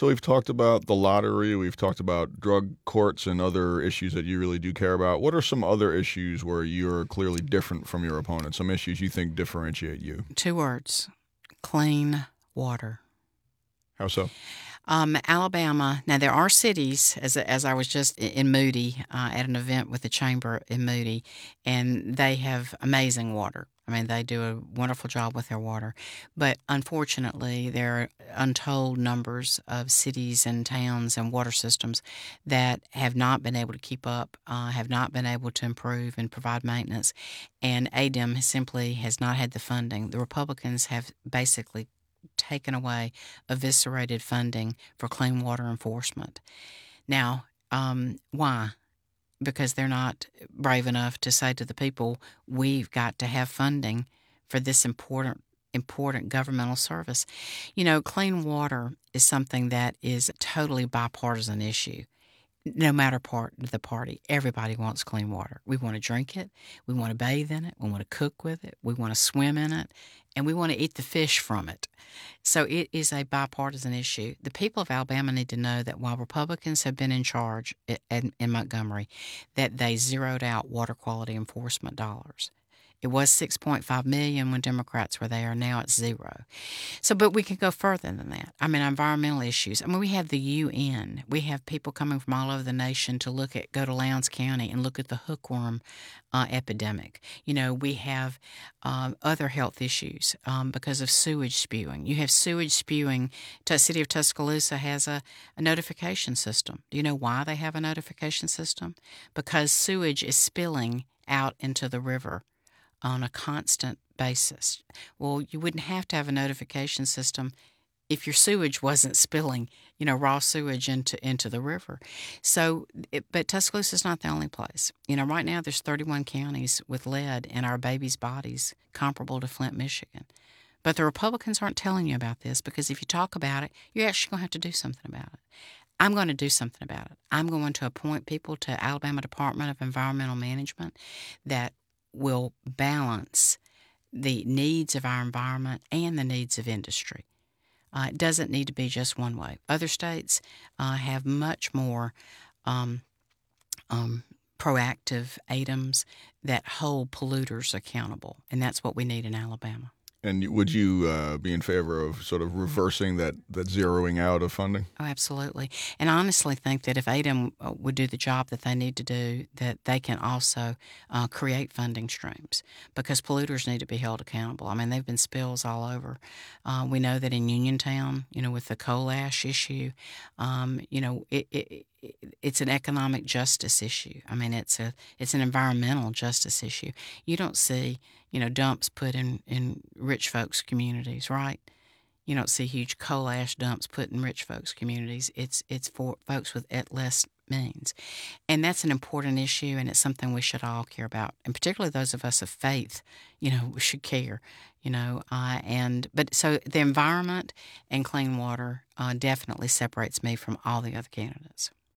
So we've talked about the lottery, we've talked about drug courts and other issues that you really do care about. What are some other issues where you're clearly different from your opponent? Some issues you think differentiate you? 2 words: clean water. How so? Alabama. Now there are cities, as I was just in Moody at an event with the chamber in Moody, and they have amazing water. I mean, they do a wonderful job with their water, but unfortunately, there are untold numbers of cities and towns and water systems that have not been able to keep up, have not been able to improve and provide maintenance, and ADEM simply has not had the funding. The Republicans have basically taken away, eviscerated funding for clean water enforcement. Now, why? Because they're not brave enough to say to the people, we've got to have funding for this important governmental service. You know, clean water is something that is a totally bipartisan issue. No matter part of the party, everybody wants clean water. We want to drink it, we want to bathe in it, we want to cook with it, we want to swim in it, and we want to eat the fish from it. So it is a bipartisan issue. The people of Alabama need to know that while Republicans have been in charge in Montgomery, that they zeroed out water quality enforcement dollars. It was 6.5 million when Democrats were there. Now it's zero. So, but we can go further than that. I mean, environmental issues. I mean, we have the UN. We have people coming from all over the nation to go to Lowndes County and look at the hookworm epidemic. You know, we have other health issues because of sewage spewing. You have sewage spewing. The city of Tuscaloosa has a notification system. Do you know why they have a notification system? Because sewage is spilling out into the river on a constant basis. Well, you wouldn't have to have a notification system if your sewage wasn't spilling, raw sewage into the river. So, but Tuscaloosa is not the only place. Right now there's 31 counties with lead in our babies' bodies comparable to Flint, Michigan. But the Republicans aren't telling you about this because if you talk about it, you're actually going to have to do something about it. I'm going to do something about it. I'm going to appoint people to Alabama Department of Environmental Management that will balance the needs of our environment and the needs of industry. It doesn't need to be just one way. Other states have much more proactive items that hold polluters accountable, and that's what we need in Alabama. And would you be in favor of sort of reversing that zeroing out of funding? Oh, absolutely. And I honestly think that if ADEM would do the job that they need to do, that they can also create funding streams because polluters need to be held accountable. I mean, there have been spills all over. We know that in Uniontown, with the coal ash issue, it's an economic justice issue. I mean, it's an environmental justice issue. You don't see, dumps put in rich folks' communities, right? You don't see huge coal ash dumps put in rich folks' communities. It's for folks with less means. And that's an important issue, and it's something we should all care about. And particularly those of us of faith, we should care, so the environment and clean water definitely separates me from all the other candidates.